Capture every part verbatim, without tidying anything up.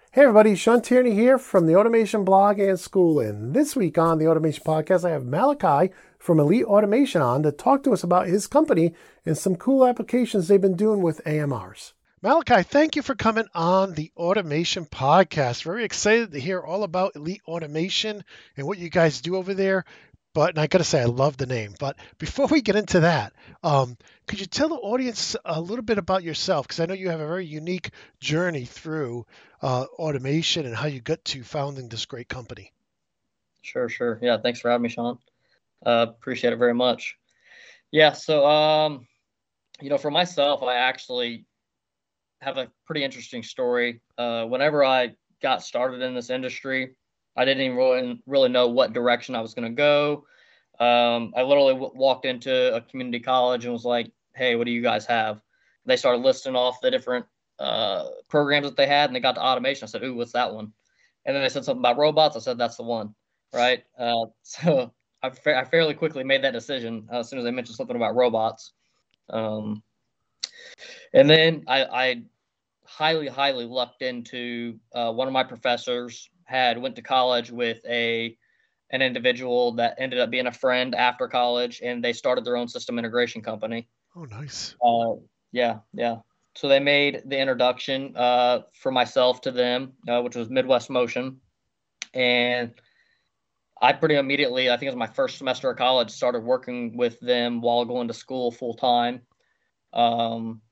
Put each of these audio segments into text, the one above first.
Hey everybody, Sean Tierney here from the Automation Blog and School. And this week on the Automation Podcast, I have Malachi from Elite Automation on to talk to us about his company and some cool applications they've been doing with A M Rs. Malachi, thank you for coming on the Automation Podcast. Very excited to hear all about Elite Automation and what you guys do over there. But and I got to say, I love the name. But before we get into that, um, could you tell the audience a little bit about yourself? Because I know you have a very unique journey through uh, automation and how you got to founding this great company. Sure, sure. Yeah, thanks for having me, Sean. Uh, appreciate it very much. Yeah, so um, you know, for myself, I actually have a pretty interesting story. Uh, whenever I got started in this industry, I didn't even really, really know what direction I was going to go. Um, I literally w- walked into a community college and was like, "Hey, what do you guys have?" They started listing off the different uh, programs that they had, and they got to automation. I said, "Ooh, what's that one?" And then they said something about robots. I said, "That's the one." Right. Uh, so I, fa- I fairly quickly made that decision uh, as soon as they mentioned something about robots. Um, and then I, I highly, highly lucked into uh, one of my professors had went to college with a an individual that ended up being a friend after college, and they started their own system integration company. Oh, nice. Uh, yeah, yeah. So they made the introduction uh, for myself to them, uh, which was Midwest Motion, and I pretty immediately, I think it was my first semester of college, started working with them while going to school full time. Um,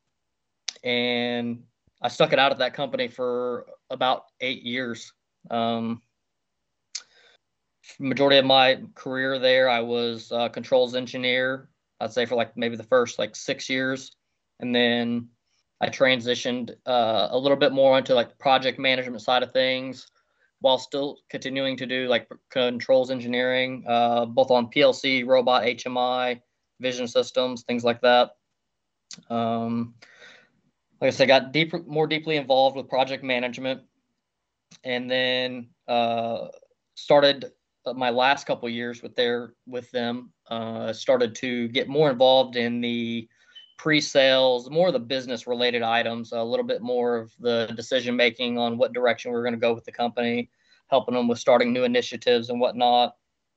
and I stuck it out at that company for about eight years. Um, majority of my career there, I was a controls engineer. I'd say for like maybe the first like six years, and then I transitioned uh, a little bit more into like the project management side of things, while still continuing to do like controls engineering, uh, both on P L C, robot, H M I, vision systems, things like that. Um, like I said, got deeper, more deeply involved with project management, and then uh, started uh, my last couple years with their with them. Uh, started to get more involved in the pre-sales, more of the business related items, a little bit more of the decision making on what direction we are going to go with the company, helping them with starting new initiatives and whatnot.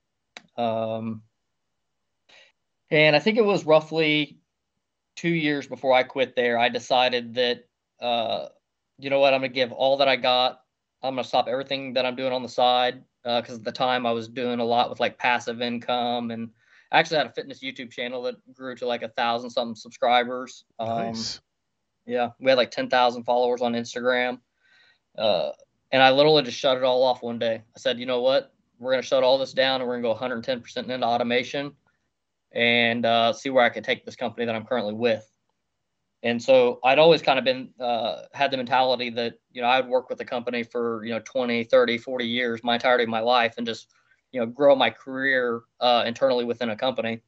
Um, and I think it was roughly two years before I quit there, I decided that, uh, you know what, I'm going to give all that I got. I'm going to stop everything that I'm doing on the side. Because uh, at the time I was doing a lot with like passive income, and I actually had a fitness YouTube channel that grew to like a thousand something subscribers. Um, Nice. yeah, we had like ten thousand followers on Instagram. Uh, and I literally just shut it all off one day. I said, you know what, we're going to shut all this down and we're going to go one hundred ten percent into automation and uh, see where I can take this company that I'm currently with. And so I'd always kind of been uh, had the mentality that, you know, I would work with the company for, you know, twenty, thirty, forty years, my entirety of my life, and just, you know, grow my career uh, internally within a company.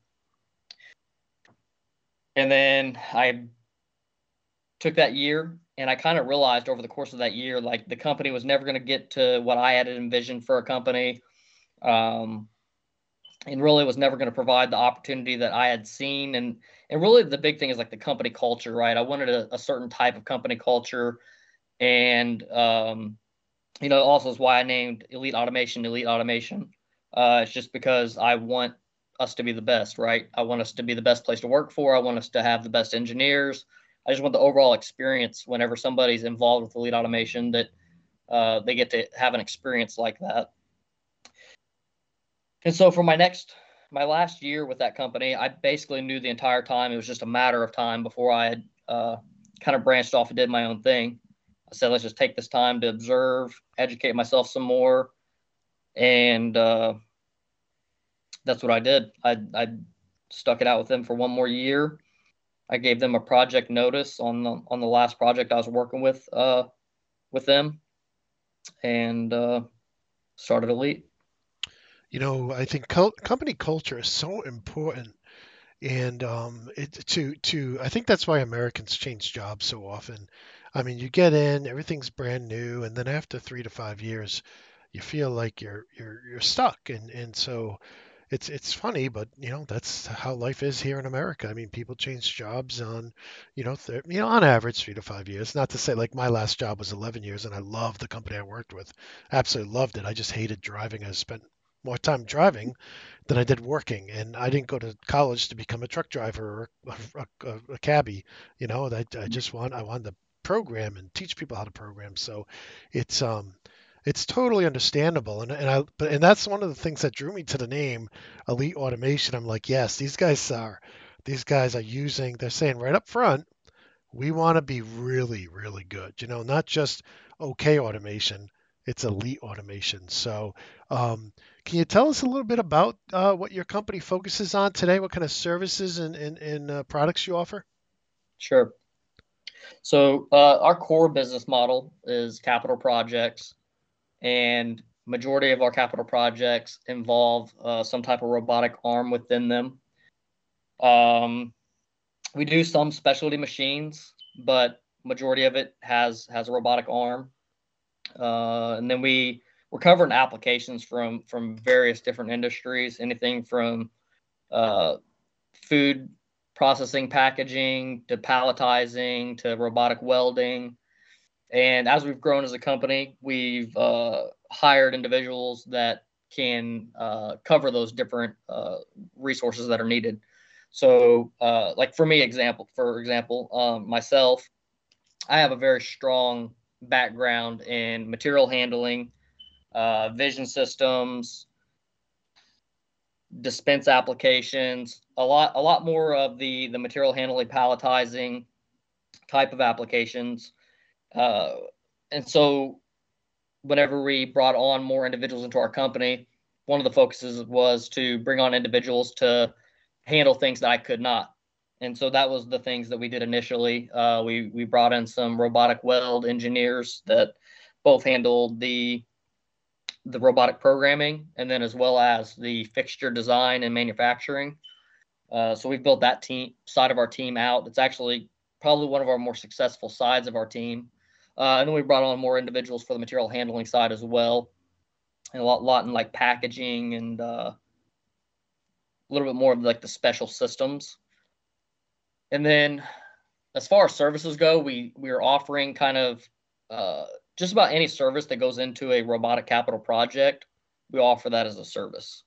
And then I took that year, and I kind of realized over the course of that year, like the company was never going to get to what I had envisioned for a company. Um, and really was never going to provide the opportunity that I had seen. And and really the big thing is like the company culture, right? I wanted a, a certain type of company culture, and um, you know, also is why I named Elite Automation Elite Automation. Uh, it's just because I want us to be the best, right? I want us to be the best place to work for. I want us to have the best engineers. I just want the overall experience whenever somebody's involved with Elite Automation that uh, they get to have an experience like that. And so for my next, my last year with that company, I basically knew the entire time it was just a matter of time before I had uh, kind of branched off and did my own thing. I said, let's just take this time to observe, educate myself some more, and uh, that's what I did. I, I stuck it out with them for one more year. I gave them a project notice on the on the last project I was working with uh, with them, and uh, started Elite. You know, I think cul- company culture is so important, and um, it to to I think that's why Americans change jobs so often. I mean, you get in, everything's brand new, and then after three to five years, you feel like you're you're you're stuck, and and so it's it's funny, but you know that's how life is here in America. I mean, people change jobs on, you know, th- you know, on average three to five years. Not to say like my last job was eleven years, and I loved the company I worked with, absolutely loved it. I just hated driving. I spent more time driving than I did working, and I didn't go to college to become a truck driver or a, a, a cabbie. You know, I, I just want I wanted to program and teach people how to program. So it's um it's totally understandable, and and I but and that's one of the things that drew me to the name Elite Automation. I'm like, yes, these guys are these guys are using. They're saying right up front, we want to be really, really good. You know, not just okay automation. It's elite automation. So, um, can you tell us a little bit about uh, what your company focuses on today? What kind of services and, and, and uh, products you offer? Sure. So uh, our core business model is capital projects, and majority of our capital projects involve uh, some type of robotic arm within them. Um, we do some specialty machines, but majority of it has has a robotic arm. Uh, and then we we're covering applications from from various different industries, anything from uh, food processing, packaging to palletizing to robotic welding. And as we've grown as a company, we've uh, hired individuals that can uh, cover those different uh, resources that are needed. So, uh, like for me, example for example, um, myself, I have a very strong background in material handling, uh, vision systems, dispense applications, a lot a lot more of the the material handling, palletizing type of applications. Uh, and so whenever we brought on more individuals into our company, one of the focuses was to bring on individuals to handle things that I could not. And so that was the things that we did initially. Uh, we we brought in some robotic weld engineers that both handled the the robotic programming and then as well as the fixture design and manufacturing. Uh, so we've built that team side of our team out. It's actually probably one of our more successful sides of our team. Uh, and then we brought on more individuals for the material handling side as well, and a lot, lot in like packaging and uh, a little bit more of like the special systems. And then as far as services go, we we are offering kind of uh, just about any service that goes into a robotic capital project. We offer that as a service.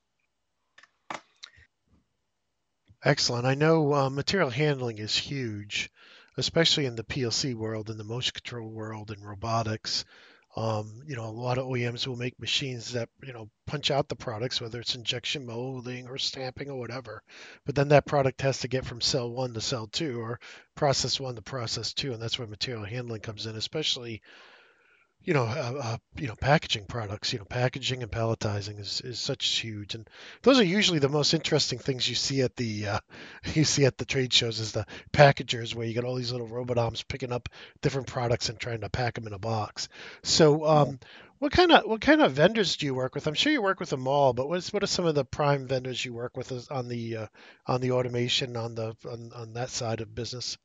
Excellent. I know uh, material handling is huge, especially in the P L C world, in the motion control world, and robotics. Um, you know, a lot of O E Ms will make machines that, you know, punch out the products, whether it's injection molding or stamping or whatever. But then that product has to get from cell one to cell two or process one to process two. And that's where material handling comes in, especially you know, uh, uh, you know, packaging products, you know, packaging and palletizing is, is such huge, and those are usually the most interesting things you see at the uh, you see at the trade shows is the packagers where you get all these little robot arms picking up different products and trying to pack them in a box. So, um, what kind of what kind of vendors do you work with? I'm sure you work with them all, but what's what are some of the prime vendors you work with is- on the uh, on the automation on the on, on that side of business?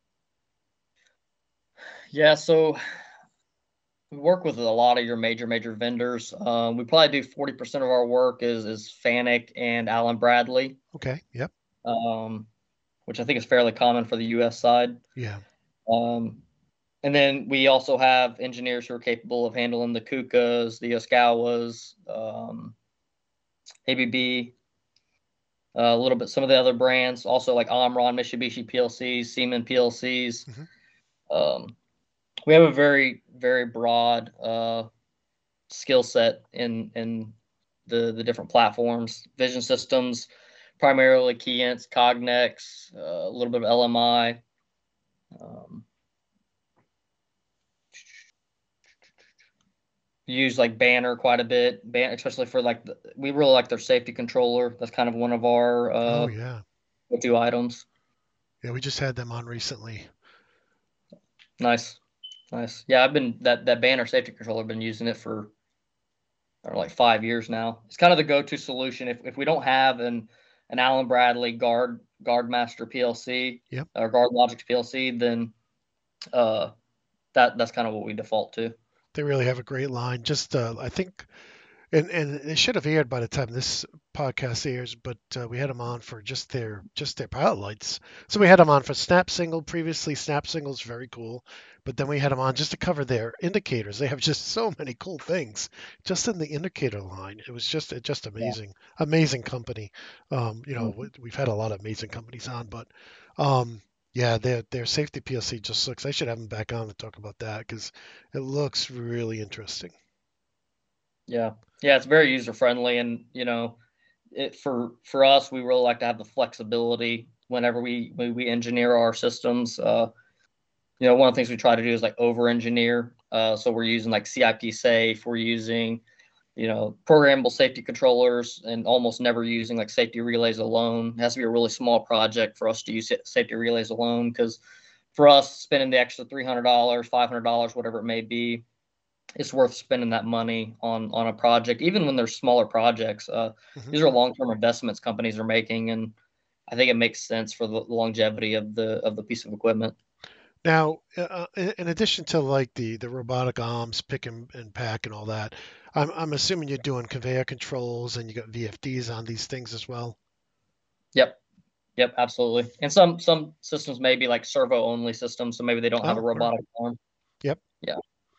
Yeah, so we work with a lot of your major major vendors. Um, we probably do forty percent of our work is is Fanuc and Allen Bradley, Okay. Yep. um, which I think is fairly common for the U S side. Yeah. Um, and then we also have engineers who are capable of handling the Kukas, the Oskawas, um, A B B, uh, a little bit some of the other brands, also like Omron, Mitsubishi P L Cs, Siemens P L Cs. Hmm. Um, we have a very very broad uh, skill set in in the the different platforms, vision systems, primarily Keyence, Cognex, uh, a little bit of L M I. Um, use like Banner quite a bit, Ban- especially for like the, we really like their safety controller. That's kind of one of our Oh uh, yeah. go-to items. Yeah, we just had them on recently. Nice, nice. Yeah, I've been that that Banner safety controller. I've been using it for I don't know, like five years now. It's kind of the go-to solution if if we don't have an an Allen Bradley Guard Guardmaster P L C Yep. or Guard Logic P L C, then uh, that that's kind of what we default to. They really have a great line. Just, uh, I think And and they should have aired by the time this podcast airs, but uh, we had them on for just their just their pilot lights. So we had them on for Snap Single previously. Snap Single's very cool, but then we had them on just to cover their indicators. They have just so many cool things just in the indicator line. It was just it just Yeah. amazing, amazing company. Um, you know, Mhm. we- we've had a lot of amazing companies on, but um, yeah, their their safety P L C just looks. I should have them back on to talk about that because it looks really interesting. Yeah. Yeah, it's very user friendly, and you know, it for for us, we really like to have the flexibility whenever we we, we engineer our systems. Uh, you know, one of the things we try to do is like over engineer. Uh, so we're using like C I P safe, we're using, you know, programmable safety controllers, and almost never using like safety relays alone. It has to be a really small project for us to use safety relays alone, because for us, spending the extra three hundred dollars, five hundred dollars, whatever it may be, it's worth spending that money on on a project, even when there's smaller projects. Uh, Mhm. these are long term investments companies are making, and I think it makes sense for the longevity of the of the piece of equipment. Now, uh, in in addition to like the the robotic arms, pick and, and pack and all that, I'm I'm assuming you're doing conveyor controls and you got V F Ds on these things as well. Yep, yep, absolutely. And some some systems may be like servo only systems, so maybe they don't have a Oh, all right. robotic arm. Yep. Yeah,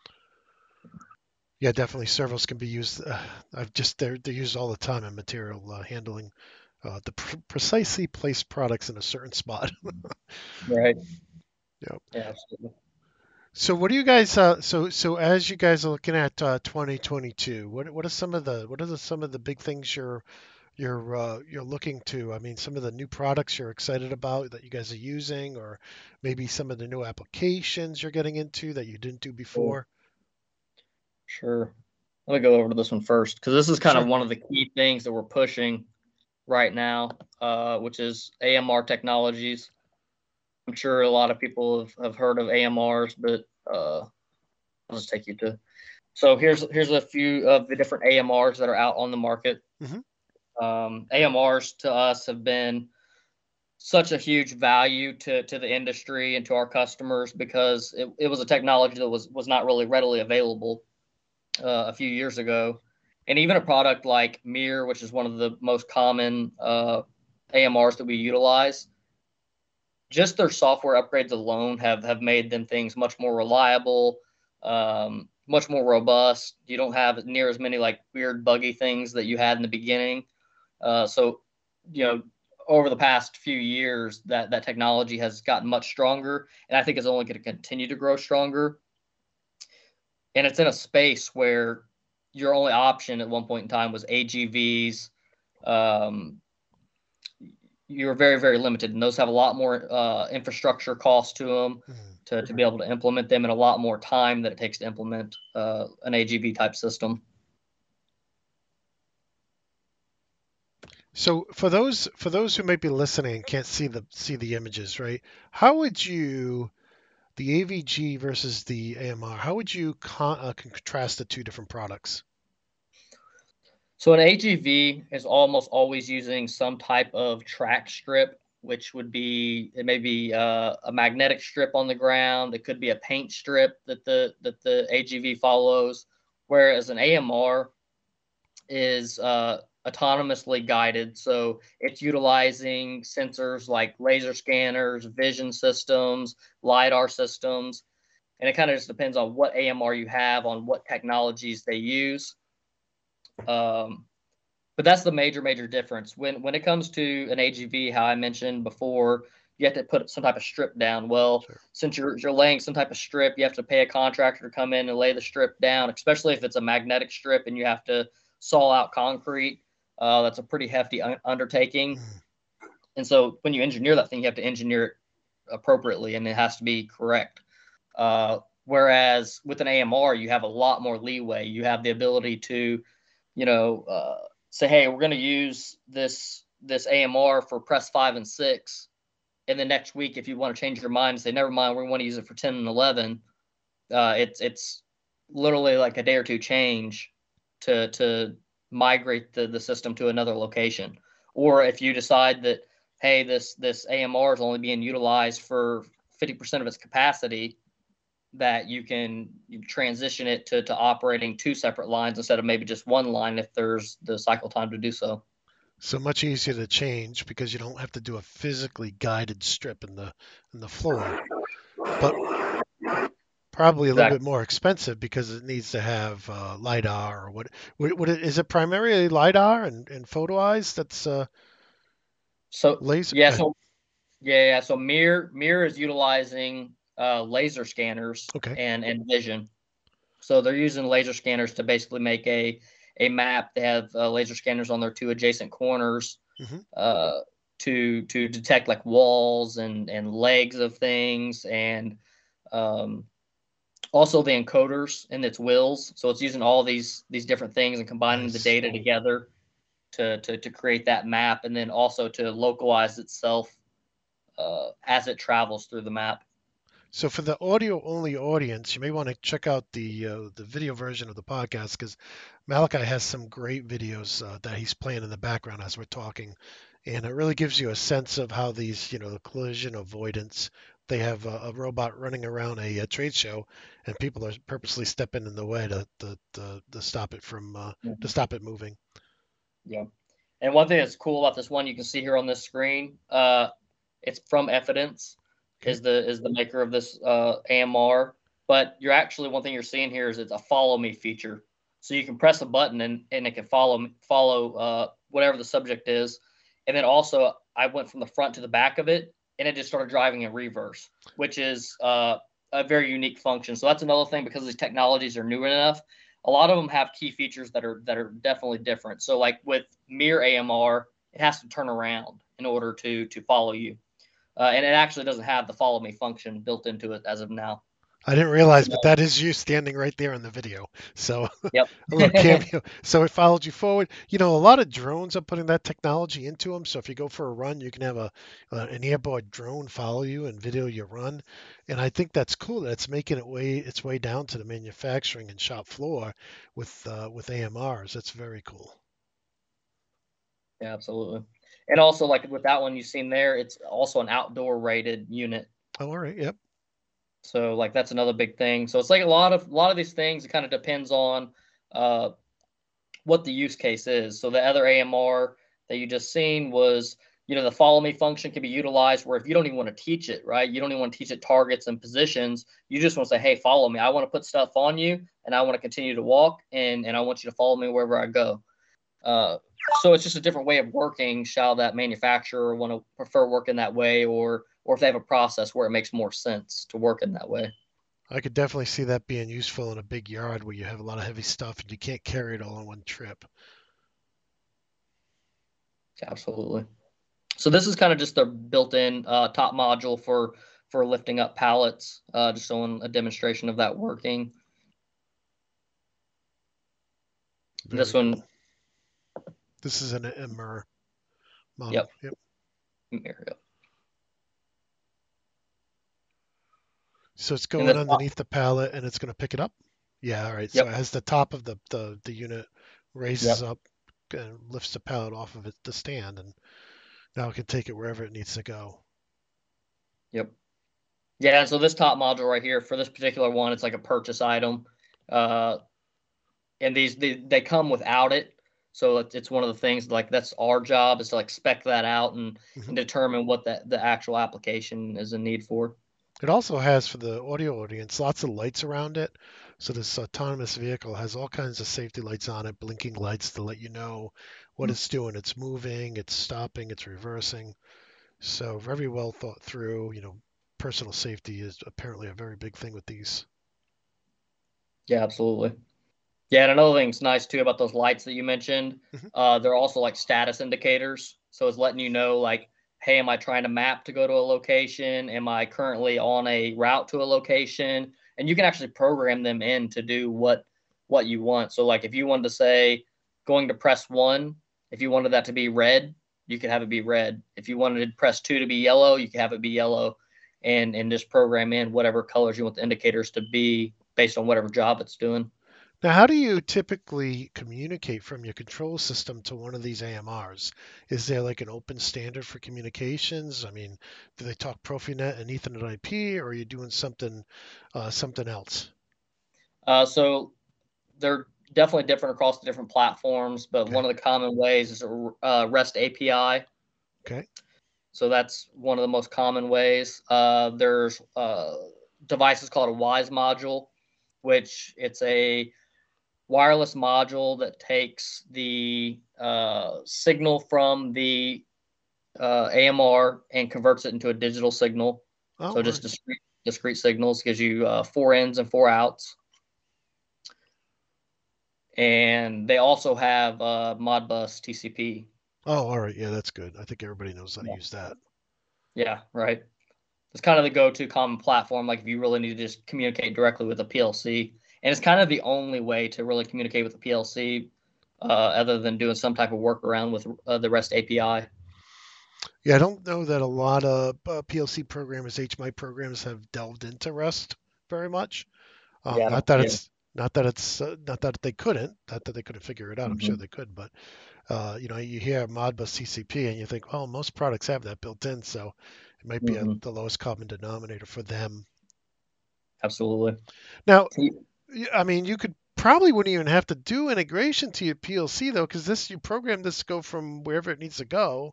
Yeah, definitely. Servos can be used. Uh, I've just they're they're used all the time in material uh, handling. Uh, the pr- precisely placed products in a certain spot. right. Yep. Yeah, absolutely. So what do you guys? Uh, so so as you guys are looking at uh, twenty twenty-two, what what are some of the what are the, some of the big things you're you're uh, you're looking to? I mean, some of the new products you're excited about that you guys are using, or maybe some of the new applications you're getting into that you didn't do Sure. before. Sure. Let me go over to this one first, because this is kind of Sure. one of the key things that we're pushing right now, uh, which is A M R technologies. I'm sure a lot of people have, have heard of A M Rs, but uh, I'll just take you to. So here's here's a few of the different A M Rs that are out on the market. Hmm. Um, A M Rs to us have been such a huge value to to the industry and to our customers, because it, it was a technology that was was not really readily available uh, a few years ago. And even a product like Mir, which is one of the most common uh, A M Rs that we utilize, just their software upgrades alone have have made them things much more reliable, um, much more robust. You don't have near as many like weird buggy things that you had in the beginning. Uh, so, you know, over the past few years, that that technology has gotten much stronger, and I think it's only going to continue to grow stronger. And it's in a space where your only option at one point in time was A G Vs. Um, you're very, very limited, and those have a lot more uh, infrastructure cost to them Hmm. to, to be able to implement them, and a lot more time that it takes to implement uh, an A G V type system. So for those for those who might be listening and can't see the see the images, right? How would you the A V G versus the A M R? How would you con- uh, contrast the two different products? So an A G V is almost always using some type of track strip, which would be it may be uh, a magnetic strip on the ground. It could be a paint strip that the that the A G V follows. Whereas an A M R is uh, autonomously guided, so it's utilizing sensors like laser scanners, vision systems, lidar systems, and it kind of just depends on what A M R you have, on what technologies they use. Um, but that's the major major difference when when it comes to an A G V. How I mentioned before, you have to put some type of strip down. Well, Sure. since you're you're laying some type of strip, you have to pay a contractor to come in and lay the strip down, especially if it's a magnetic strip and you have to saw out concrete. Uh, that's a pretty hefty un- undertaking. Mm. And so when you engineer that thing, you have to engineer it appropriately, and it has to be correct. Uh, whereas with an A M R, you have a lot more leeway. You have the ability to, you know, uh, say, hey, we're going to use this this A M R for press five and six, and the next week, if you want to change your mind and say, never mind, we want to use it for ten and eleven, uh, it's it's literally like a day or two change to to migrate the the system to another location. Or if you decide that, hey, this this A M R is only being utilized for fifty percent of its capacity, that you can transition it to, to operating two separate lines instead of maybe just one line if there's the cycle time to do so. So much easier to change because you don't have to do a physically guided strip in the in the floor. But probably a little bit Exactly. more expensive because it needs to have uh, lidar or what? What, what is it primarily lidar and, and photo eyes? That's uh, So laser. yeah, Good. so yeah, yeah. So Mir Mir is utilizing uh, laser scanners Okay. and and vision. So they're using laser scanners to basically make a a map. They have uh, laser scanners on their two adjacent corners Hmm. uh, to to detect like walls and and legs of things, and um, also the encoders in its wheels. So it's using all these these different things and combining the Nice. data together to to to create that map, and then also to localize itself uh, as it travels through the map. So for the audio only audience, you may want to check out the uh, the video version of the podcast because Malachi has some great videos uh, that he's playing in the background as we're talking, and it really gives you a sense of how these, you know, the collision avoidance. They have a, a robot running around a, a trade show, and people are purposely stepping in the way to to, to, to stop it from uh, to Mm-hmm. stop it moving. Yeah. And one thing that's cool about this one you can see here on this screen, uh, it's from Evidence, Okay. is the is the maker of this uh, A M R. But you're actually one thing you're seeing here is it's a follow me feature. So you can press a button and, and it can follow follow uh, whatever the subject is. And then also I went from the front to the back of it and it just started driving in reverse, which is uh, a very unique function. So that's another thing because these technologies are new enough. A lot of them have key features that are that are definitely different. So like with Mir A M R, it has to turn around in order to to follow you, uh, and it actually doesn't have the follow me function built into it as of now. I didn't So realize, but that is you standing right there in the video. So yep. a little cameo. So it followed you forward. You know, a lot of drones are putting that technology into them. So if you go for a run, you can have a uh, an airborne drone follow you and video your run. And I think that's cool. That it's making it way its way down to the manufacturing and shop floor with uh, with A M Rs. That's very cool. Yeah, absolutely. And also like with that one you've seen there, it's also an outdoor rated unit. Oh, all right. Yep. So like that's another big thing. So it's like a lot of a lot of these things. It kind of depends on uh, what the use case is. So the other A M R that you just seen was, you know, the follow me function can be utilized where if you don't even want to teach it, right? You don't even want to teach it targets and positions. You just want to say, hey, follow me. I want to put stuff on you and I want to continue to walk and, and I want you to follow me wherever I go. Uh, so it's just a different way of working. Shall that manufacturer want to prefer working that way, or or if they have a process where it makes more sense to work in that way? I could definitely see that being useful in a big yard where you have a lot of heavy stuff and you can't carry it all on one trip. Absolutely. So this is kind of just a built-in uh, top module for for lifting up pallets. Uh, just showing a demonstration of that working. This Very one, cool. This is an M R model. yep. Yep. Here, yep. So it's And going the top, underneath the pallet and it's going to pick it up. Yeah, all right. So yep, as the top of the, the, the unit raises yep, up and lifts the pallet off of it, the stand, and now it can take it wherever it needs to go. yep. Yeah. So this top module right here for this particular one, it's like a purchase item. Uh, and these they, they come without it, so it's, it's one of the things like that's our job is to like spec that out and Hmm. and determine what that the actual application is in need for. It also has for the audio audience lots of lights around it. So this autonomous vehicle has all kinds of safety lights on it, blinking lights to let you know what it's doing. It's moving, it's stopping, it's reversing. So very well thought through. You know, personal safety is apparently a very big thing with these. Yeah, absolutely. Yeah, and another thing's nice too about those lights that you mentioned. Hmm. Uh, they're also like status indicators, so it's letting you know like, hey, am I trying to map to go to a location? Am I currently on a route to a location? And you can actually program them in to do what what you want. So like if you wanted to say going to press one, if you wanted that to be red, you could have it be red. If you wanted to press two to be yellow, you could have it be yellow, and and just program in whatever colors you want the indicators to be based on whatever job it's doing. Now, how do you typically communicate from your control system to one of these A M Rs? Is there like an open standard for communications? I mean, do they talk Profinet and Ethernet I P, or are you doing something uh, something else? Uh, so they're definitely different across the different platforms, but Okay. one of the common ways is a uh, REST A P I. Okay. So that's one of the most common ways. Uh, there's uh, devices called a WISE module, which it's a wireless module that takes the uh, signal from the uh, A M R and converts it into a digital signal. Oh, So all just right. discrete discrete signals gives you uh, four ins and four outs. And they also have uh, Modbus T C P. Oh, all right. Yeah, that's good. I think everybody knows how to Yeah, use that. yeah, right. It's kind of the go-to common platform. Like if you really need to just communicate directly with a P L C, and it's kind of the only way to really communicate with a P L C, uh, other than doing some type of workaround with uh, the REST A P I. Yeah, I don't know that a lot of uh, P L C programmers, H M I programs, have delved into Rust very much. Um, Yeah, not that yeah. it's not that it's uh, not that they couldn't, not that they couldn't figure it out. I'm sure Mm-hmm. they could, but uh, you know, you hear Modbus T C P and you think, well, most products have that built in, so it might be a, Mm-hmm. the lowest common denominator for them. Absolutely. Now, y- I mean, you could probably wouldn't even have to do integration to your P L C though, because this you program this to go from wherever it needs to go,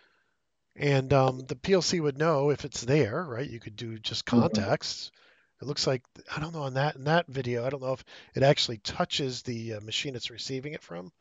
and um, the P L C would know if it's there, right? You could do just Mm-hmm. contacts. It looks like I don't know on that in that video. I don't know if it actually touches the uh, machine it's receiving it from,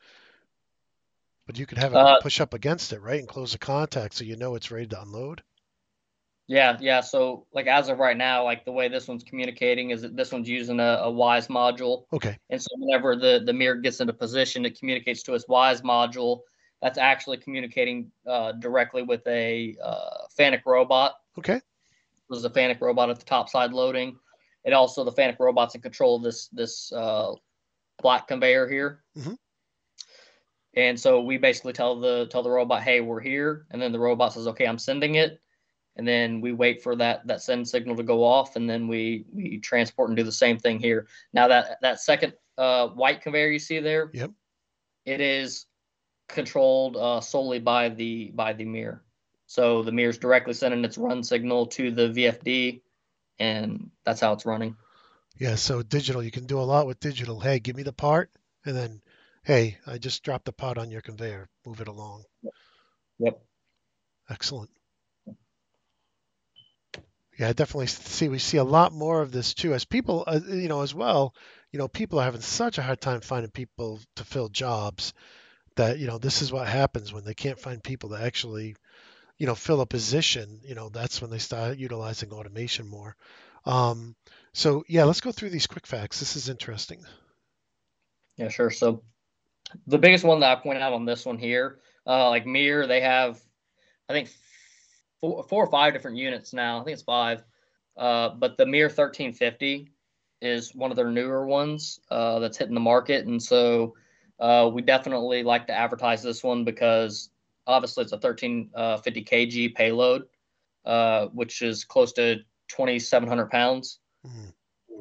but you could have it Uh, push up against it, right, and close the contact so you know it's ready to unload. yeah, yeah. So like as of right now, like the way this one's communicating is that this one's using a, a WISE module. Okay. And so whenever the, the mirror gets into position, it communicates to its WISE module. That's actually communicating uh, directly with a uh, FANUC robot. Okay. There's a FANUC robot at the top side loading. And also the FANUC robot's in control of this this uh, black conveyor here. Hmm. And so we basically tell the tell the robot, hey, we're here. And then the robot says, okay, I'm sending it. And then we wait for that that send signal to go off, and then we we transport and do the same thing here. Now that that second uh, white conveyor you see there, Yep. it is controlled uh, solely by the by the mirror. So the mirror is directly sending its run signal to the V F D, and that's how it's running. Yeah. So digital, you can do a lot with digital. Hey, give me the part, and then, hey, I just dropped the part on your conveyor. Move it along. Yep. Excellent. Yeah, I definitely see we see a lot more of this too as people, uh, you know, as well. You know, people are having such a hard time finding people to fill jobs that, you know, this is what happens when they can't find people to actually, you know, fill a position. You know, that's when they start utilizing automation more. Um, so yeah, let's go through these quick facts. This is interesting. Yeah, sure. So the biggest one that I point out on this one here, uh, like Mir, they have I think four, four or five different units now. I think it's five. Uh, but the Mir thirteen fifty is one of their newer ones uh, that's hitting the market, and so uh, we definitely like to advertise this one because obviously it's a thirteen fifty kg payload, uh, which is close to twenty-seven hundred pounds. Mm,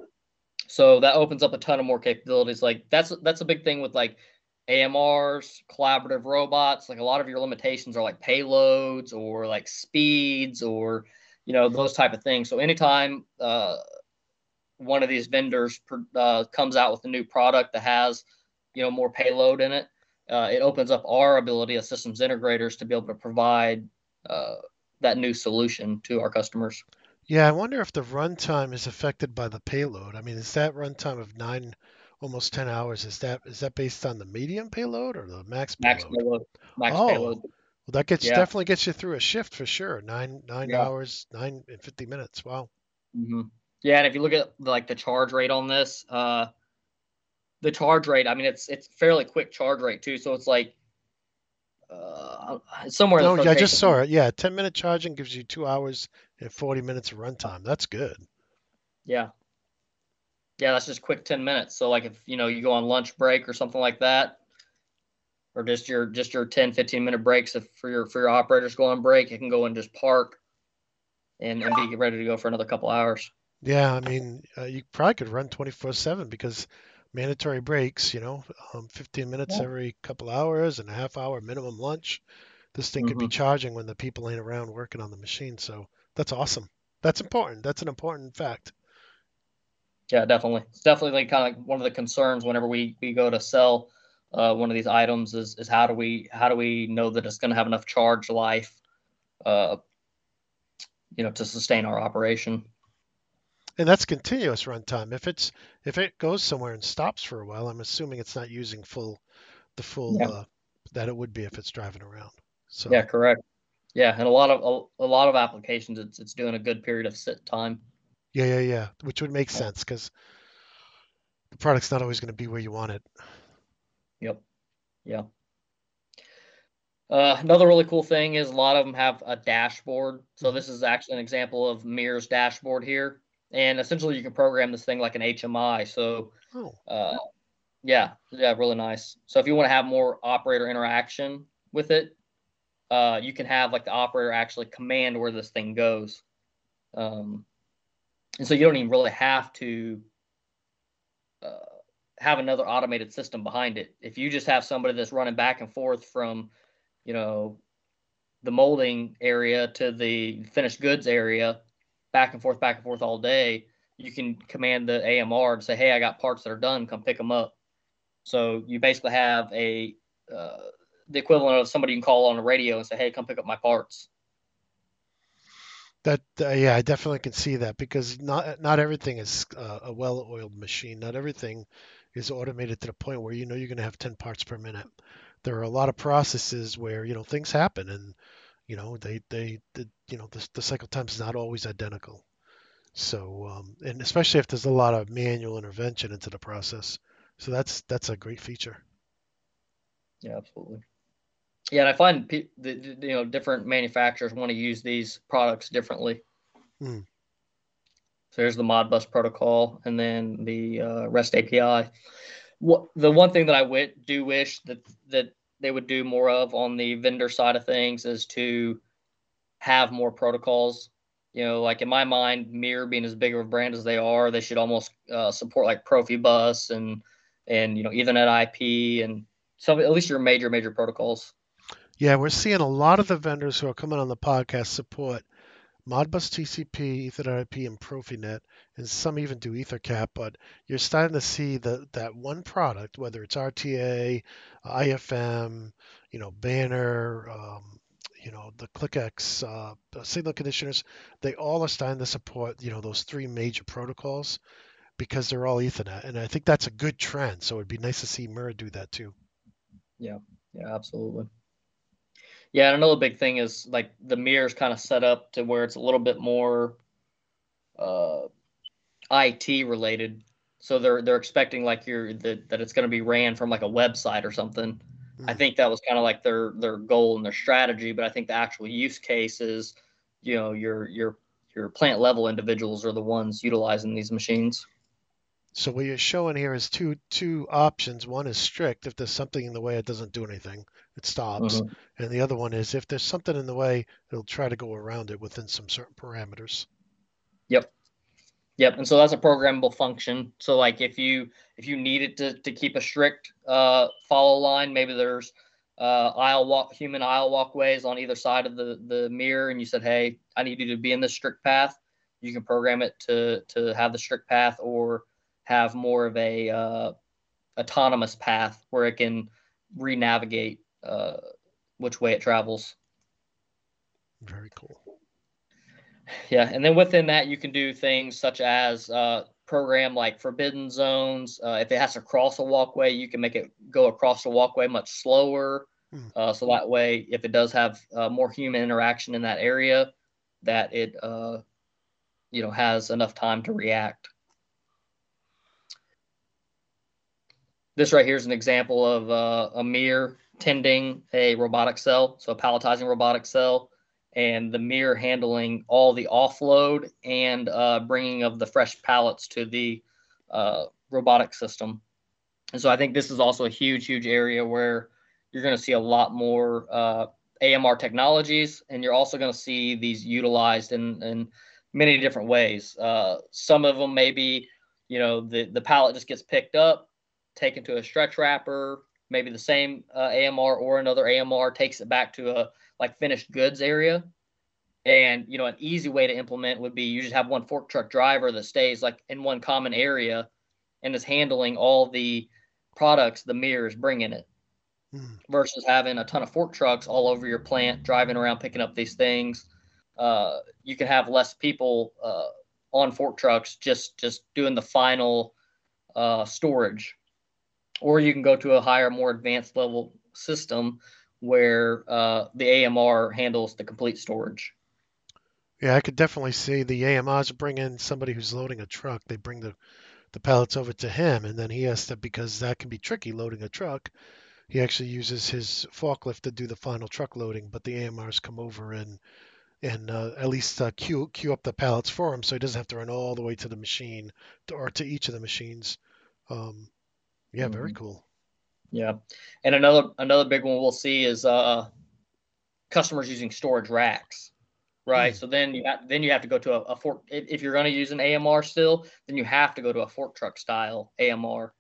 So that opens up a ton of more capabilities. Like that's that's a big thing with like A M Rs, collaborative robots. Like a lot of your limitations are like payloads or like speeds or you know those type of things. So anytime uh, one of these vendors uh, comes out with a new product that has you know more payload in it, uh, it opens up our ability as systems integrators to be able to provide uh, that new solution to our customers. yeah, I wonder if the runtime is affected by the payload. I mean, is that runtime of nine, almost ten hours, is that is that based on the medium payload or the max Max payload? payload, max Oh, payload. well, that gets Yeah, definitely gets you through a shift for sure. Nine nine yeah. hours, nine and fifty minutes. Wow. hmm Yeah, and if you look at like the charge rate on this, uh, the charge rate, I mean, it's it's fairly quick charge rate too. So it's like uh, it's somewhere in the No, yeah, I just quotation. saw it. Yeah, ten minute charging gives you two hours and forty minutes of runtime. That's good. Yeah, yeah, that's just quick ten minutes. So like if you know you go on lunch break or something like that, or just your just your ten fifteen minute breaks if for your for your operators go on break, you can go and just park and, and be ready to go for another couple hours. Yeah, I mean, uh, you probably could run twenty-four seven because mandatory breaks, you know, um, fifteen minutes every couple hours and a half hour minimum lunch. This thing could be Mm-hmm. charging when the people ain't around working on the machine. So that's awesome. That's important. That's an important fact. Yeah, definitely. It's definitely like kind of like one of the concerns whenever we we go to sell uh, one of these items is is how do we how do we know that it's going to have enough charge life, uh, you know, to sustain our operation. And that's continuous runtime. If it's if it goes somewhere and stops for a while, I'm assuming it's not using full the full Yeah, uh, that it would be if it's driving around. yeah, So correct. Yeah, and a lot of a, a lot of applications, it's it's doing a good period of sit time. yeah, yeah, yeah, which would make sense because the product's not always going to be where you want it. Yep. Yeah. Uh, another really cool thing is a lot of them have a dashboard. So Hmm. this is actually an example of Mir's dashboard here, and essentially you can program this thing like an H M I. So Oh, uh, yeah, yeah, really nice. So if you want to have more operator interaction with it, uh, you can have like the operator actually command where this thing goes. Um, and so you don't even really have to uh, have another automated system behind it. If you just have somebody that's running back and forth from, you know, the molding area to the finished goods area, back and forth, back and forth all day, you can command the A M R to say, "Hey, I got parts that are done. Come pick them up." So you basically have a uh, the equivalent of somebody you can call on the radio and say, "Hey, come pick up my parts." that uh, yeah, I definitely can see that because not not everything is uh, a well-oiled machine. Not everything is automated to the point where you know you're going to have ten parts per minute. There are a lot of processes where you know things happen and you know they they the, you know the, the cycle time is not always identical. So um, and especially if there's a lot of manual intervention into the process. So that's that's a great feature. Yeah, absolutely. Yeah, and I find pe- the, you know different manufacturers want to use these products differently. Hmm. So here's the Modbus protocol, and then the uh, REST A P I. What the one thing that I w- do wish that that they would do more of on the vendor side of things is to have more protocols. You know, like in my mind, Mir being as big of a brand as they are, they should almost uh, support like Profibus and and you know Ethernet I P and some at least your major major protocols. Yeah, we're seeing a lot of the vendors who are coming on the podcast support Modbus T C P, Ethernet I P, and Profinet, and some even do EtherCAT. But you're starting to see the, that one product, whether it's R T A, I F M, you know, Banner, um, you know, the ClickX, uh, the signal conditioners, they all are starting to support, you know, those three major protocols because they're all Ethernet. And I think that's a good trend. So it'd be nice to see Mir do that too. Yeah, yeah, absolutely. Yeah, and another big thing is like the Mir is kind of set up to where it's a little bit more uh, I T related. So they're they're expecting like you're that, that it's going to be ran from like a website or something. I Mm. think that was kind of like their their goal and their strategy, but I think the actual use case is, you know, your your your plant level individuals are the ones utilizing these machines. So what you're showing here is two two options. One is strict. If there's something in the way, it doesn't do anything. It stops. Hmm. And the other one is if there's something in the way, it'll try to go around it within some certain parameters. Yep. Yep. And so that's a programmable function. So like if you if you needed to to keep a strict uh, follow line, maybe there's uh, aisle walk human aisle walkways on either side of the the mirror, and you said, hey, I need you to be in this strict path. You can program it to to have the strict path or have more of a uh, autonomous path where it can re-navigate uh, which way it travels. Very cool. Yeah, and then within that, you can do things such as uh, program like forbidden zones. Uh, if it has to cross a walkway, you can make it go across the walkway much slower. Hmm. Uh, so that way, if it does have uh, more human interaction in that area, that it uh, you know has enough time to react. This right here is an example of uh, a Mir tending a robotic cell, so a palletizing robotic cell, and the Mir handling all the offload and uh, bringing of the fresh pallets to the uh, robotic system. And so I think this is also a huge, huge area where you're going to see a lot more uh, A M R technologies, and you're also going to see these utilized in, in many different ways. Uh, some of them maybe, you know, the, the pallet just gets picked up taken to a stretch wrapper, maybe the same uh, A M R or another A M R takes it back to a like finished goods area. And, you know, an easy way to implement would be you just have one fork truck driver that stays like in one common area and is handling all the products the mirror is bringing it, Mm. versus having a ton of fork trucks all over your plant driving around picking up these things. Uh, you can have less people uh, on fork trucks just just doing the final uh, storage, or you can go to a higher, more advanced level system where uh, the A M R handles the complete storage. Yeah, I could definitely see the A M Rs bring in somebody who's loading a truck. They bring the, the pallets over to him, and then he has to, because that can be tricky loading a truck, he actually uses his forklift to do the final truck loading, but the A M Rs come over and and uh, at least uh, queue queue up the pallets for him, so he doesn't have to run all the way to the machine to, or to each of the machines. Um, yeah, very Mm-hmm. cool. Yeah, and another another big one we'll see is uh, customers using storage racks. Right. Hmm. So then you have, then you have to go to a, a fork. If, if you're going to use an A M R still, then you have to go to a fork truck style A M R,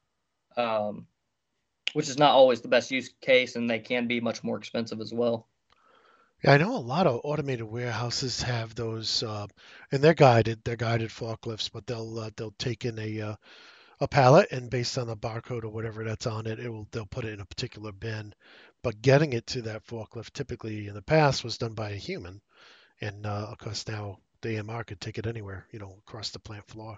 um, which is not always the best use case, and they can be much more expensive as well. Yeah, I know a lot of automated warehouses have those, uh, and they're guided. They're guided forklifts, but they'll uh, they'll take in a uh, a pallet, and based on the barcode or whatever that's on it, it will they'll put it in a particular bin. But getting it to that forklift typically in the past was done by a human, and uh, of course now the A M R could take it anywhere, you know, across the plant floor.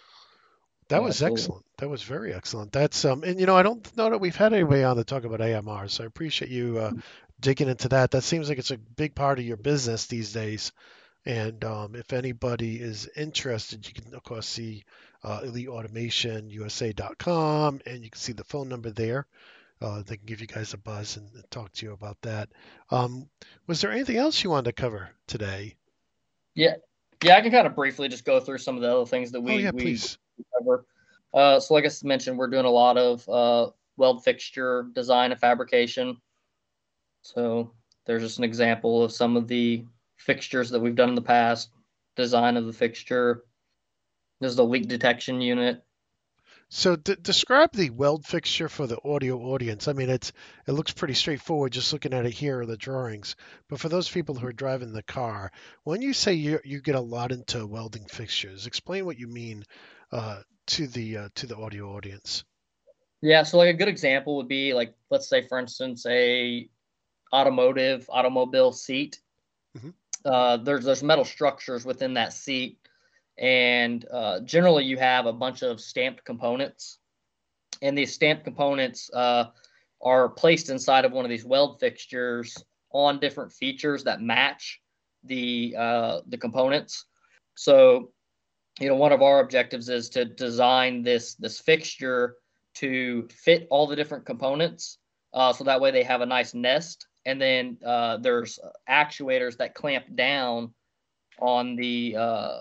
That Yeah, was absolutely. excellent. That was very excellent. That's um, and you know, I don't know that we've had anybody on to talk about A M Rs, so I appreciate you uh, digging into that. That seems like it's a big part of your business these days. And um, if anybody is interested, you can of course see uh, elite automation u s a dot com, and you can see the phone number there. Uh, they can give you guys a buzz and talk to you about that. Um, was there anything else you wanted to cover today? Yeah, yeah. I can kind of briefly just go through some of the other things that Oh we yeah, we please. cover. Uh, so, like I mentioned, we're doing a lot of uh, weld fixture design and fabrication. So, there's just an example of some of the fixtures that we've done in the past. Design of the fixture. This is the leak detection unit. So d describe the weld fixture for the audio audience. I mean, it's it looks pretty straightforward just looking at it here, the drawings. But for those people who are driving the car, when you say you you get a lot into welding fixtures, explain what you mean uh, to the uh, to the audio audience. Yeah, so like a good example would be like, let's say for instance a automotive automobile seat. Hmm. Uh, there's there's metal structures within that seat, and uh, generally you have a bunch of stamped components, and these stamped components uh, are placed inside of one of these weld fixtures on different features that match the uh, the components. So, you know, one of our objectives is to design this this fixture to fit all the different components, uh, so that way they have a nice nest. And then uh, there's actuators that clamp down on the uh,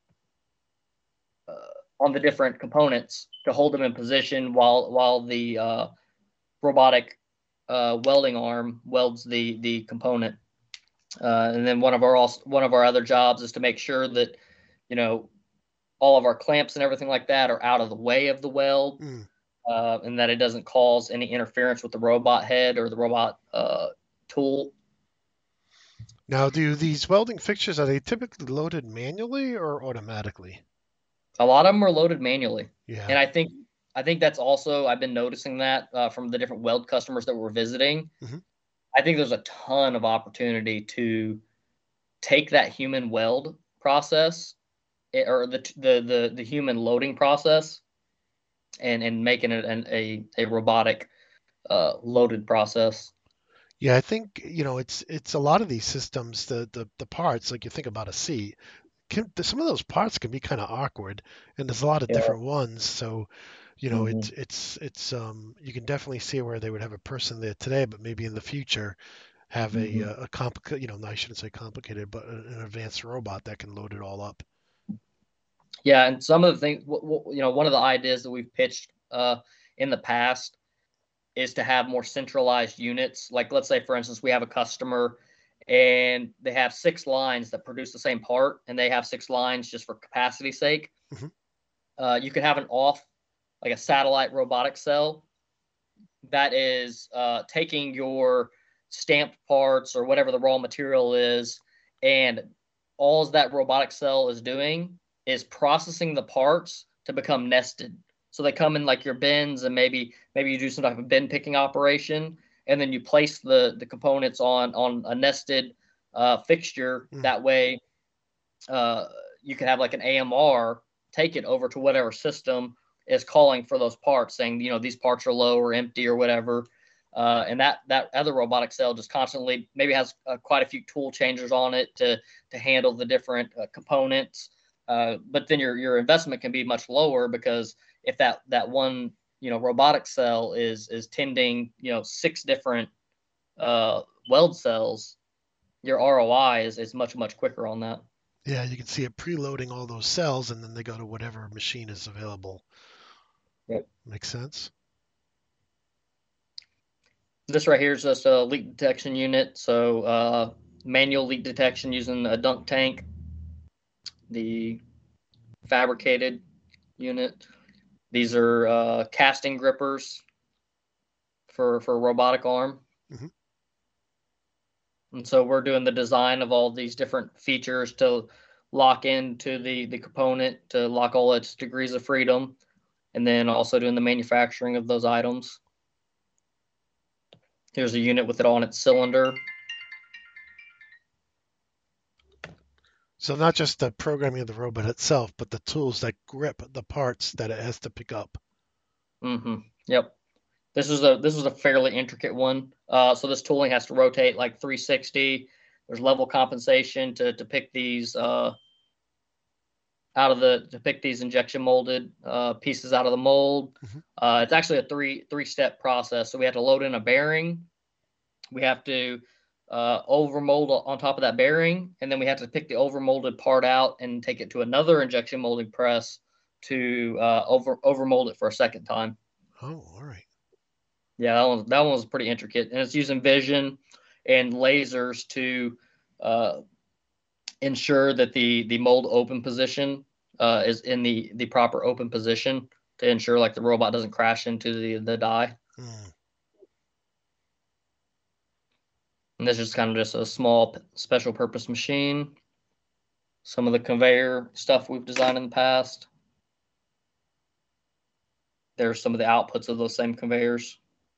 uh, on the different components to hold them in position while while the uh, robotic uh, welding arm welds the the component. Uh, and then one of our also, one of our other jobs is to make sure that, you know, all of our clamps and everything like that are out of the way of the weld, Mm. uh, and that it doesn't cause any interference with the robot head or the robot uh, tool. Now, do these welding fixtures are they typically loaded manually or automatically? A lot of them are loaded manually, Yeah. and I think I think that's also, I've been noticing that uh, from the different weld customers that we're visiting. Hmm. I think there's a ton of opportunity to take that human weld process, eh, or the the the, the human loading process, and and making it an, a a robotic uh, loaded process. Yeah, I think you know it's it's a lot of these systems, the the, the parts, like you think about a seat, can, some of those parts can be kind of awkward, and there's a lot of Yeah. different ones. So, you know, it's Hmm. it's it's um you can definitely see where they would have a person there today, but maybe in the future have a Hmm. uh, a complicated, you know, no, I shouldn't say complicated, but an an advanced robot that can load it all up. Yeah, and some of the things, you know, one of the ideas that we've pitched uh, in the past is to have more centralized units. Like, let's say, for instance, we have a customer and they have six lines that produce the same part, and they have six lines just for capacity sake. Hmm. Uh, you could have an off like a satellite robotic cell that is uh, taking your stamped parts or whatever the raw material is, and all that robotic cell is doing is processing the parts to become nested. So they come in like your bins, and maybe maybe you do some type of bin picking operation, and then you place the the components on on a nested uh, fixture. Mm. That way, uh, you can have like an A M R take it over to whatever system is calling for those parts, saying, you know, these parts are low or empty or whatever. Uh, and that that other robotic cell just constantly maybe has uh, quite a few tool changers on it to to handle the different uh, components. Uh, but then your your investment can be much lower, because if that that one, you know, robotic cell is is tending, you know, six different uh, weld cells, your R O I is is much much quicker on that. Yeah, you can see it preloading all those cells, and then they go to whatever machine is available. Yep. Makes sense. This right here is just a leak detection unit. So uh, manual leak detection using a dunk tank. The fabricated unit. These are uh, casting grippers for for a robotic arm. Mm-hmm. And so we're doing the design of all these different features to lock into the, the component, to lock all its degrees of freedom, and then also doing the manufacturing of those items. Here's a unit with it on its cylinder. So not just the programming of the robot itself, but the tools that grip the parts that it has to pick up. Mm-hmm. Yep. This is a this is a fairly intricate one. Uh, so this tooling has to rotate like three sixty. There's level compensation to to pick these uh, out of the to pick these injection molded uh, pieces out of the mold. Mm-hmm. Uh, it's actually a three three step process. So we have to load in a bearing. We have to uh, overmold on top of that bearing, and then we have to pick the overmolded part out and take it to another injection molding press to uh, over overmold it for a second time. Oh, all right. Yeah, that one that one was pretty intricate, and it's using vision and lasers to uh, ensure that the the mold open position uh, is in the the proper open position to ensure like the robot doesn't crash into the the die. Mm. And this is kind of just a small special purpose machine. Some of the conveyor stuff we've designed in the past. There's some of the outputs of those same conveyors.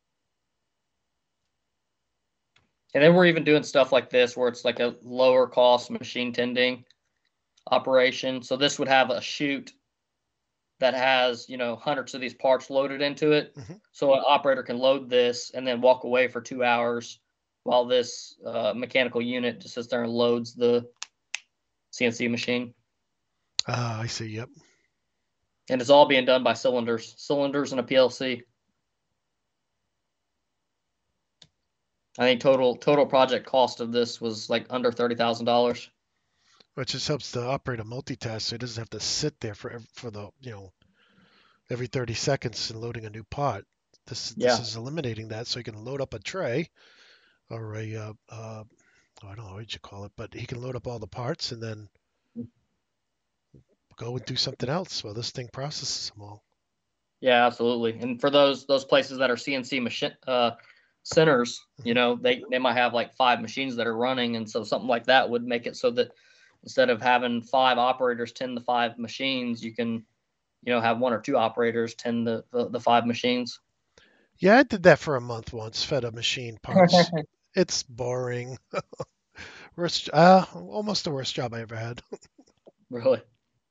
And then we're even doing stuff like this where it's like a lower cost machine tending operation. So this would have a chute that has, you know, hundreds of these parts loaded into it. Mm-hmm. So an operator can load this and then walk away for two hours while this uh, mechanical unit just sits there and loads the C N C machine. Ah, uh, I see. Yep. And it's all being done by cylinders, cylinders and a P L C. I think total total project cost of this was like under thirty thousand dollars. Which just helps the operator multitask, so he doesn't have to sit there for for the you know every thirty seconds and loading a new part. This yeah. this is eliminating that, so he can load up a tray or a uh, uh, I don't know what you call it, but he can load up all the parts and then go and do something else while this thing processes them all. Yeah, absolutely. And for those those places that are C N C machine uh, centers, you know, they, they might have like five machines that are running. And so something like that would make it so that instead of having five operators tend the five machines, you can, you know, have one or two operators tend the, the, the five machines. Yeah, I did that for a month once, fed a machine parts. It's boring. worst, uh, almost the worst job I ever had. Really?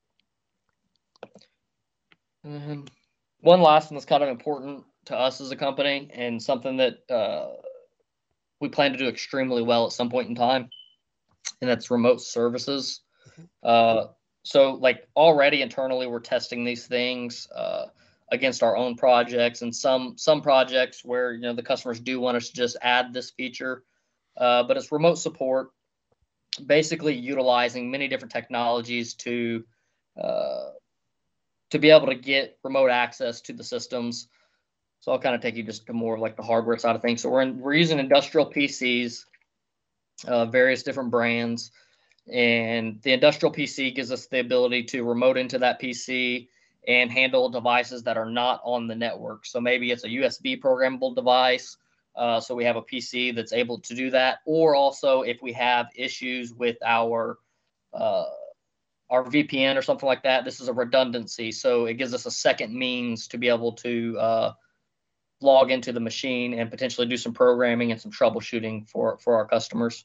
Um, one last one that's kind of important to us as a company and something that uh, we plan to do extremely well at some point in time, and that's remote services. Mm-hmm. Uh, so like already internally, we're testing these things uh, against our own projects, and some some projects where, you know, the customers do want us to just add this feature, uh, but it's remote support, basically utilizing many different technologies to uh, to be able to get remote access to the systems. So I'll kind of take you just to more of like the hardware side of things. So we're in, we're using industrial P Cs, uh, various different brands, and the industrial P C gives us the ability to remote into that P C and handle devices that are not on the network. So maybe it's a U S B programmable device. Uh, so we have a P C that's able to do that. Or also if we have issues with our uh, our V P N or something like that, this is a redundancy. So it gives us a second means to be able to uh, log into the machine and potentially do some programming and some troubleshooting for, for our customers.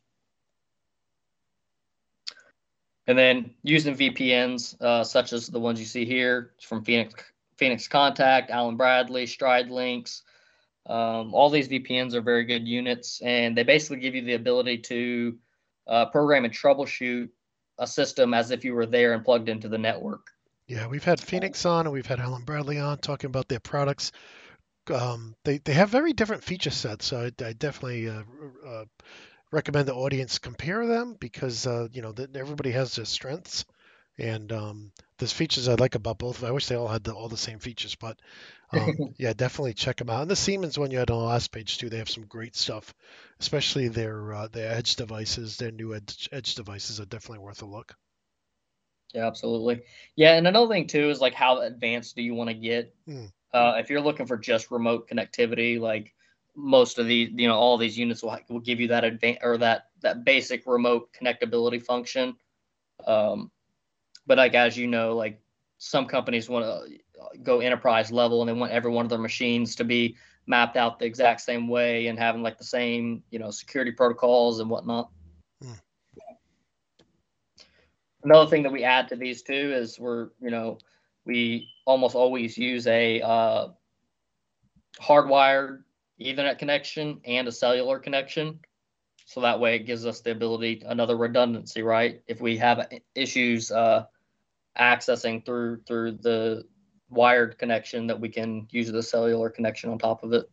And then using V P Ns, uh, such as the ones you see here from Phoenix, Phoenix Contact, Allen Bradley, Stride Links. Um, all these V P Ns are very good units, and they basically give you the ability to uh, program and troubleshoot a system as if you were there and plugged into the network. Yeah, we've had Phoenix on and we've had Allen Bradley on talking about their products. Um, they, they have very different feature sets, so I, I definitely uh, uh, recommend the audience compare them because uh, you know that everybody has their strengths, and um, there's features I like about both. I wish they all had the, all the same features, but um, yeah, definitely check them out. And the Siemens one you had on the last page too, they have some great stuff, especially their uh, their edge devices. Their new edge, edge devices are definitely worth a look. Yeah, absolutely. Yeah, and another thing too is like how advanced do you want to get? Mm. Uh, if you're looking for just remote connectivity, like most of these, you know, all these units will, will give you that advanced or that that basic remote connectability function. Um, but like as you know, like some companies want to go enterprise level and they want every one of their machines to be mapped out the exact same way and having like the same, you know, security protocols and whatnot. Mm. Another thing that we add to these too is we're, you know, we almost always use a uh, hardwired Ethernet connection and a cellular connection. So that way it gives us the ability, another redundancy, right? If we have issues uh, accessing through through the wired connection, that we can use the cellular connection on top of it.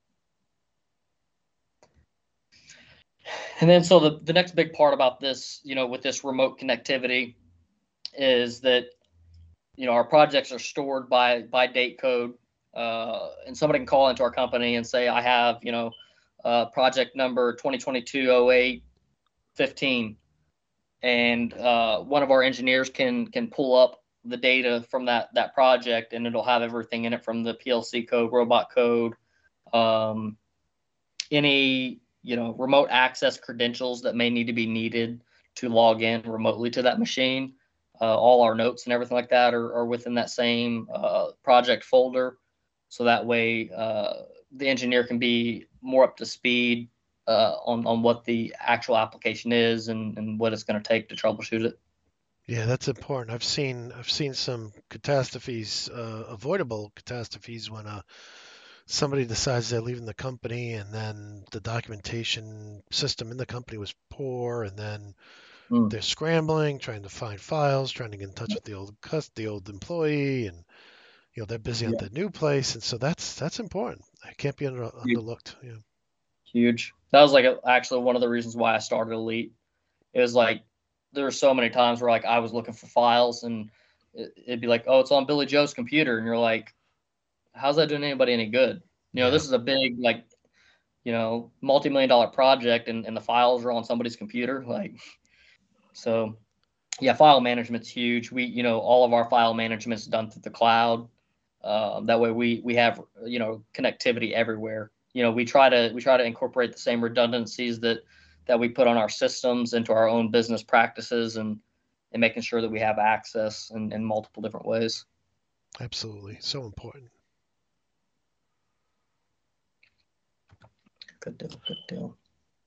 And then so the, the next big part about this, you know, with this remote connectivity is that, you know, our projects are stored by by date code. Uh, and somebody can call into our company and say, I have, you know, uh, project number twenty twenty-two oh eight fifteen. And uh, one of our engineers can can pull up the data from that that project, and it'll have everything in it from the P L C code, robot code, um, any you know remote access credentials that may need to be needed to log in remotely to that machine. Uh, all our notes and everything like that are, are within that same uh, project folder, so that way uh, the engineer can be more up to speed uh, on on what the actual application is and, and what it's going to take to troubleshoot it. Yeah, that's important. I've seen I've seen some catastrophes, uh, avoidable catastrophes when uh, somebody decides they're leaving the company and then the documentation system in the company was poor, and then Mm. they're scrambling, trying to find files, trying to get in touch with the old cus- the old employee, and you know they're busy on Yeah. the new place, and so that's that's important. It can't be under, underlooked. Yeah. Huge. That was like a, actually one of the reasons why I started Elite. It was like there were so many times where like I was looking for files and it, it'd be like, oh, it's on Billy Joe's computer, and you're like, how's that doing anybody any good? You know, Yeah. this is a big like you know multi-million dollar project, and, and the files are on somebody's computer. Like, so yeah, file management's huge. We you know all of our file management's done through the cloud. Uh, that way we we have you know connectivity everywhere. You know, we try to we try to incorporate the same redundancies that that we put on our systems into our own business practices, and and making sure that we have access in, in multiple different ways. Absolutely. So important. Good deal. Good deal.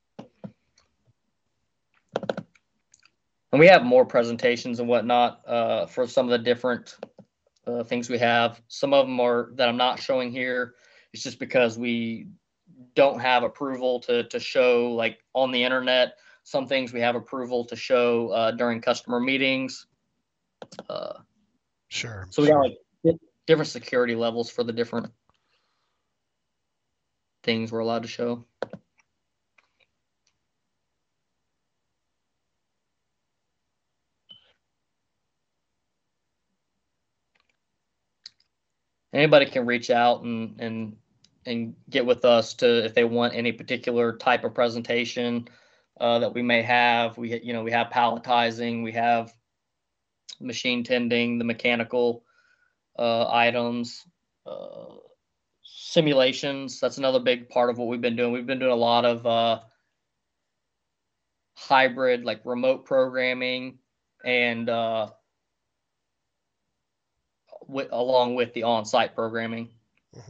And we have more presentations and whatnot uh, for some of the different uh, things we have. Some of them are that I'm not showing here. It's just because we don't have approval to to show like on the internet. Some things we have approval to show uh, during customer meetings. Uh, Sure. so we got Sure. like different security levels for the different things we're allowed to show. Anybody can reach out and and and get with us to if they want any particular type of presentation uh, that we may have. We you know we have palletizing, we have machine tending, the mechanical. uh, items, uh, simulations. That's another big part of what we've been doing. We've been doing a lot of uh, hybrid, like remote programming, and uh, w- along with the on-site programming. Mm-hmm.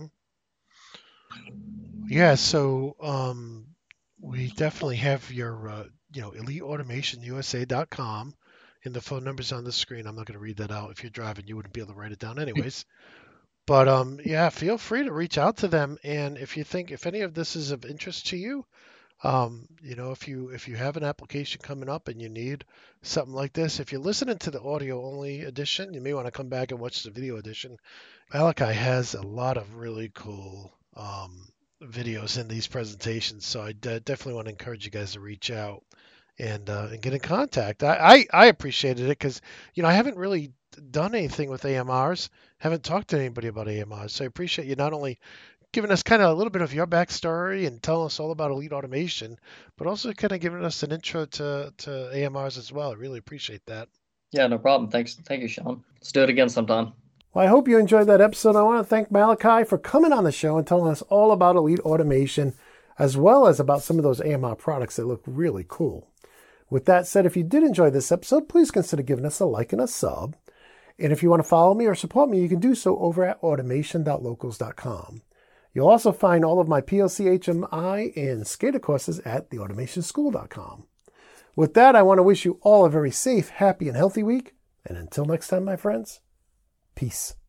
Yeah, so um, we definitely have your, uh, you know, elite automation u s a dot com, and the phone number's on the screen. I'm not going to read that out. If you're driving, you wouldn't be able to write it down anyways. But um, yeah, feel free to reach out to them, and if you think if any of this is of interest to you, um, you know, if you if you have an application coming up and you need something like this, if you're listening to the audio only edition, you may want to come back and watch the video edition. Malachi has a lot of really cool um, videos in these presentations, so I d- definitely want to encourage you guys to reach out and uh, and get in contact. I I, I appreciated it because you know I haven't really done anything with A M Rs, haven't talked to anybody about A M Rs, so I appreciate you not only giving us kind of a little bit of your backstory and telling us all about Elite Automation, but also kind of giving us an intro to to A M Rs as well. I really appreciate that. Yeah, no problem. Thanks. Thank you, Sean. Let's do it again sometime. Well, I hope you enjoyed that episode. I want to thank Malachi for coming on the show and telling us all about Elite Automation, as well as about some of those A M R products that look really cool. With that said, if you did enjoy this episode, please consider giving us a like and a sub. And if you want to follow me or support me, you can do so over at automation dot locals dot com. You'll also find all of my P L C H M I and SCADA courses at the automation school dot com. With that, I want to wish you all a very safe, happy, and healthy week. And until next time, my friends, peace.